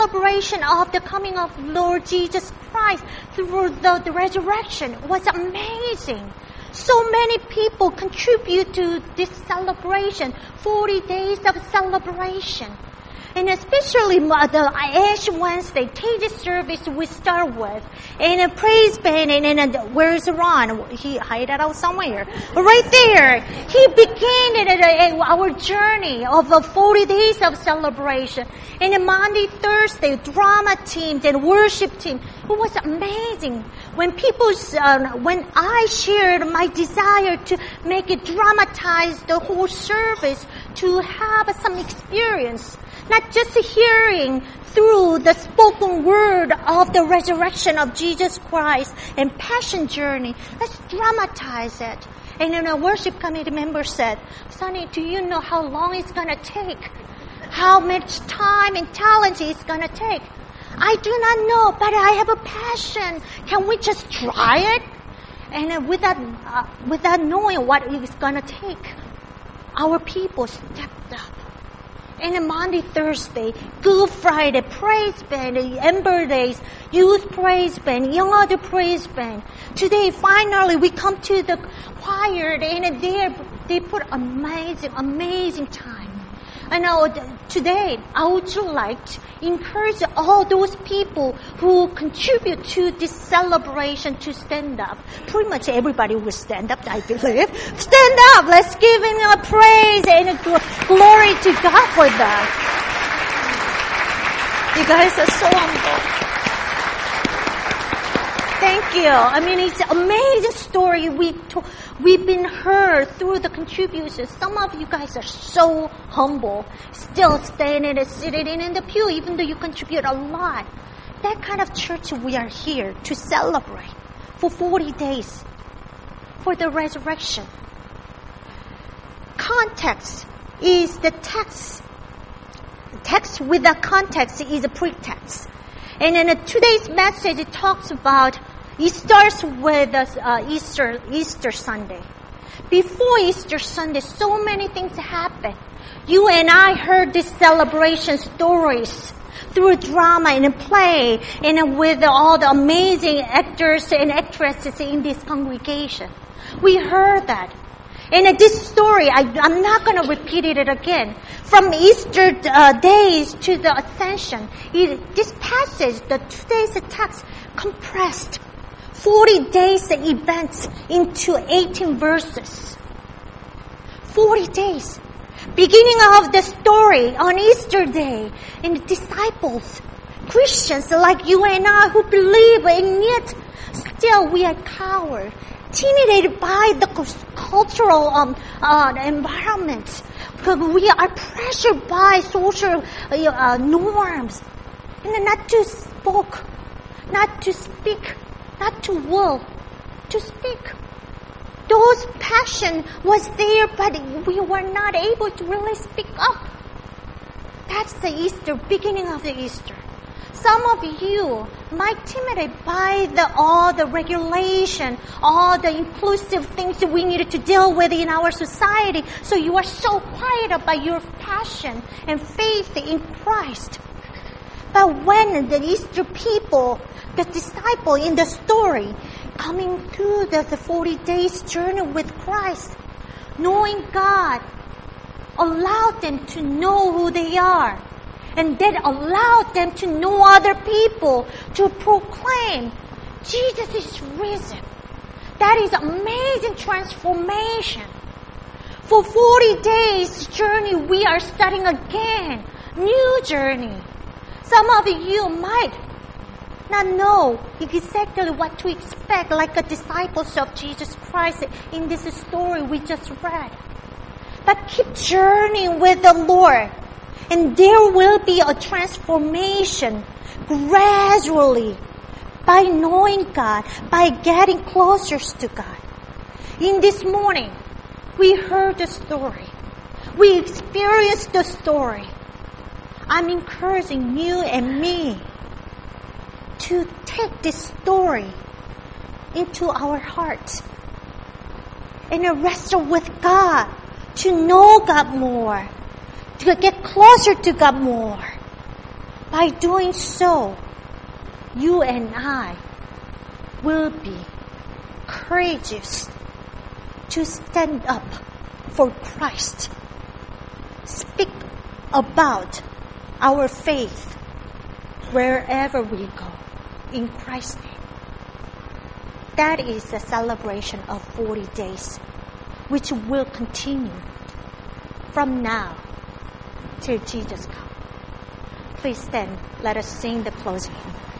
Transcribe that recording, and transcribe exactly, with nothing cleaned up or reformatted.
celebration of the coming of Lord Jesus Christ through the, the resurrection was amazing. So many people contribute to this celebration, forty days of celebration. And especially the Ash Wednesday, Tages service we start with. And a praise band, and, and, and where's Ron? He hid out somewhere. Right there. He began our journey of forty days of celebration. And then Monday, Thursday, drama teams and worship team. It was amazing. When people, uh, when I shared my desire to make it dramatize the whole service, to have some experience. Not just hearing through the spoken word of the resurrection of Jesus Christ and passion journey. Let's dramatize it. And then a worship committee member said, Sonny, do you know how long it's going to take? How much time and talent it's going to take? I do not know, but I have a passion. Can we just try it? And uh, without, uh, without knowing what it's going to take, our people stepped up. And then Monday, Thursday, Good Friday, praise band, Ember Days, youth praise band, young adult praise band. Today, finally, we come to the choir, and they they put amazing, amazing time. And uh, today, I would like to encourage all those people who contribute to this celebration to stand up. Pretty much everybody will stand up, I believe. Stand up. Let's give him a praise and a glory to God for that. You guys are so humble. Thank you. I mean, it's an amazing story we to, we've been heard through the contributions. Some of you guys are so humble, still standing and sitting in the pew, even though you contribute a lot. That kind of church we are here to celebrate for forty days for the resurrection. Context is the text. Text without context is a pretext. And in today's message, it talks about, it starts with uh, Easter, Easter Sunday. Before Easter Sunday, so many things happen. You and I heard these celebration stories through drama and play, and with all the amazing actors and actresses in this congregation. We heard that. And this story, I, I'm not going to repeat it again. From Easter uh, days to the Ascension, it, this passage, the today's text, compressed forty days events into eighteen verses. forty days. Beginning of the story on Easter Day, and the disciples, Christians like you and I who believe, and yet still we are cowards. Intimidated by the cultural um, uh, environment, because we are pressured by social uh, norms, and not to speak, not to speak, not to will, to speak. Those passion was there, but we were not able to really speak up. That's the Easter, beginning of the Easter. Some of you might intimidated by the, all the regulation, all the inclusive things that we needed to deal with in our society. So you are so quiet about your passion and faith in Christ. But when the Easter people, the disciple in the story, coming through the, the forty days journey with Christ, knowing God, allowed them to know who they are. And then allowed them to know other people, to proclaim Jesus is risen. That is amazing transformation. For forty days journey, we are starting again. New journey. Some of you might not know exactly what to expect, like the disciples of Jesus Christ in this story we just read. But keep journeying with the Lord. And there will be a transformation gradually by knowing God, by getting closer to God. In this morning, we heard the story. We experienced the story. I'm encouraging you and me to take this story into our hearts and wrestle with God, to know God more, to get closer to God more. By doing so, you and I will be courageous to stand up for Christ. Speak about our faith wherever we go in Christ's name. That is the celebration of forty days, which will continue from now till Jesus comes. Please stand. Let us sing the closing hymn.